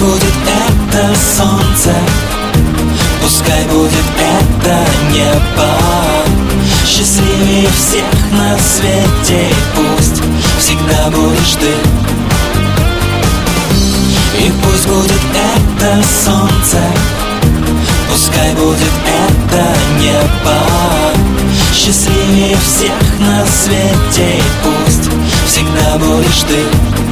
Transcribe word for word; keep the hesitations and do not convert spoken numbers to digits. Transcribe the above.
будет это солнце, пускай будет это небо. Счастливее всех на свете, пусть всегда будешь ты. И пусть будет это солнце, пускай будет это небо. Счастливее всех на свете, пусть всегда будешь ты.